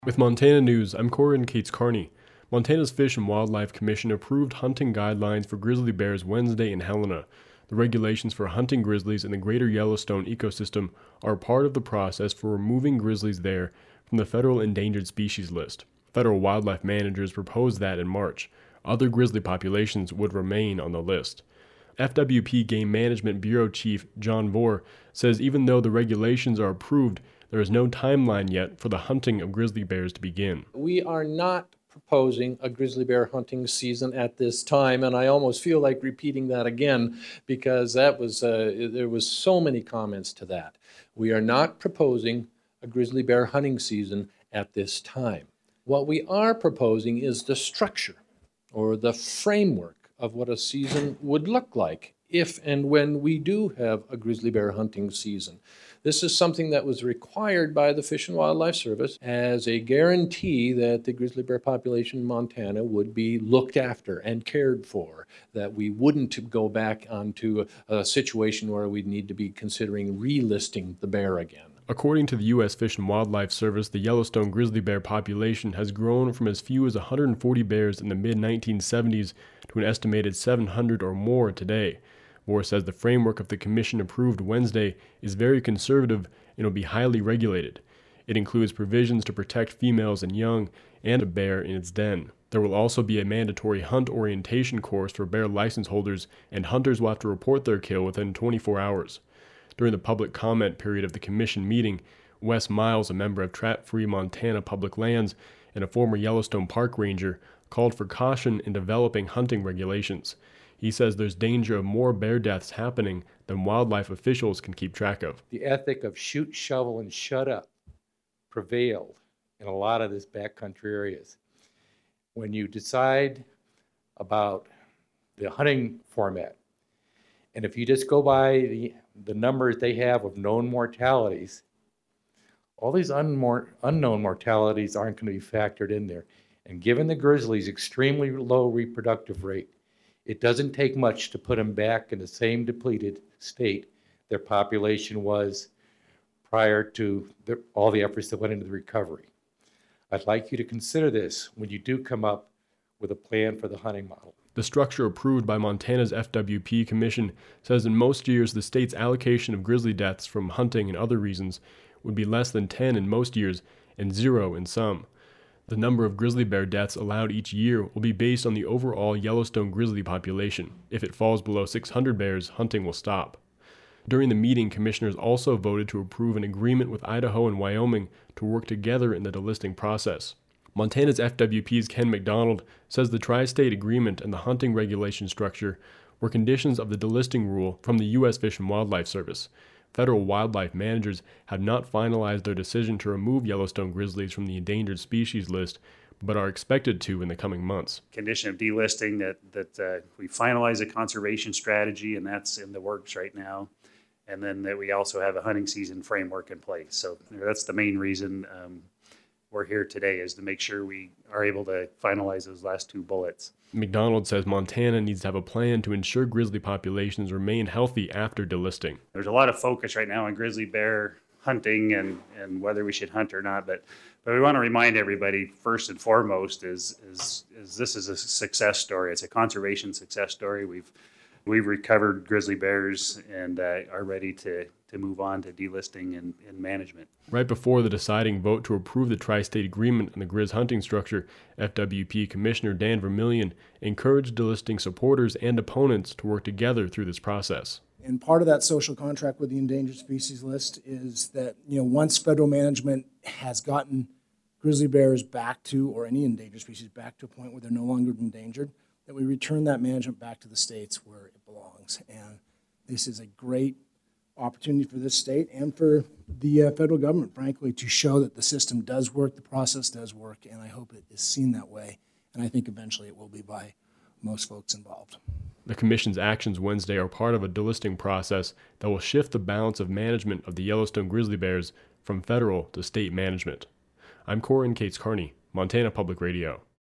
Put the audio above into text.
With Montana News, I'm Corin Cates Carney. Montana's Fish and Wildlife Commission approved hunting guidelines for grizzly bears Wednesday in Helena. The regulations for hunting grizzlies in the greater Yellowstone ecosystem are part of the process for removing grizzlies there from the federal endangered species list. Federal wildlife managers proposed that in March. Other grizzly populations would remain on the list. FWP Game Management Bureau Chief John Vore says even though the regulations are approved, there is no timeline yet for the hunting of grizzly bears to begin. We are not proposing a grizzly bear hunting season at this time, and I almost feel like repeating that again because there was so many comments to that. We are not proposing a grizzly bear hunting season at this time. What we are proposing is the structure or the framework of what a season would look like if and when we do have a grizzly bear hunting season. This is something that was required by the Fish and Wildlife Service as a guarantee that the grizzly bear population in Montana would be looked after and cared for, that we wouldn't go back onto a situation where we'd need to be considering relisting the bear again. According to the U.S. Fish and Wildlife Service, the Yellowstone grizzly bear population has grown from as few as 140 bears in the mid-1970s to an estimated 700 or more today. Vore says the framework of the commission approved Wednesday is very conservative and will be highly regulated. It includes provisions to protect females and young and a bear in its den. There will also be a mandatory hunt orientation course for bear license holders, and hunters will have to report their kill within 24 hours. During the public comment period of the commission meeting, Wes Miles, a member of Trap Free Montana Public Lands and a former Yellowstone Park ranger, called for caution in developing hunting regulations. He says there's danger of more bear deaths happening than wildlife officials can keep track of. The ethic of shoot, shovel, and shut up prevailed in a lot of these backcountry areas. When you decide about the hunting format, and if you just go by the numbers they have of known mortalities, all these unknown mortalities aren't going to be factored in there. And given the grizzlies' extremely low reproductive rate, it doesn't take much to put them back in the same depleted state their population was prior to all the efforts that went into the recovery. I'd like you to consider this when you do come up with a plan for the hunting model. The structure approved by Montana's FWP Commission says in most years the state's allocation of grizzly deaths from hunting and other reasons would be less than 10 in most years and 0 in some. The number of grizzly bear deaths allowed each year will be based on the overall Yellowstone grizzly population. If it falls below 600 bears, hunting will stop. During the meeting, commissioners also voted to approve an agreement with Idaho and Wyoming to work together in the delisting process. Montana's FWP's Ken McDonald says the tri-state agreement and the hunting regulation structure were conditions of the delisting rule from the U.S. Fish and Wildlife Service. Federal wildlife managers have not finalized their decision to remove Yellowstone grizzlies from the endangered species list, but are expected to in the coming months. Condition of delisting that we finalize a conservation strategy, and that's in the works right now. And then that we also have a hunting season framework in place. So that's the main reason we're here today, is to make sure we are able to finalize those last two bullets. McDonald says Montana needs to have a plan to ensure grizzly populations remain healthy after delisting. There's a lot of focus right now on grizzly bear hunting and whether we should hunt or not, but we want to remind everybody first and foremost is this is a success story. It's a conservation success story. We've recovered grizzly bears and are ready to move on to delisting and management. Right before the deciding vote to approve the tri-state agreement on the grizz hunting structure, FWP Commissioner Dan Vermillion encouraged delisting supporters and opponents to work together through this process. And part of that social contract with the endangered species list is that, once federal management has gotten grizzly bears back to, or any endangered species back to a point where they're no longer endangered, that we return that management back to the states where it belongs. And this is a great opportunity for this state and for the federal government, frankly, to show that the system does work, the process does work, and I hope it is seen that way. And I think eventually it will be by most folks involved. The Commission's actions Wednesday are part of a delisting process that will shift the balance of management of the Yellowstone grizzly bears from federal to state management. I'm Corin Cates Carney, Montana Public Radio.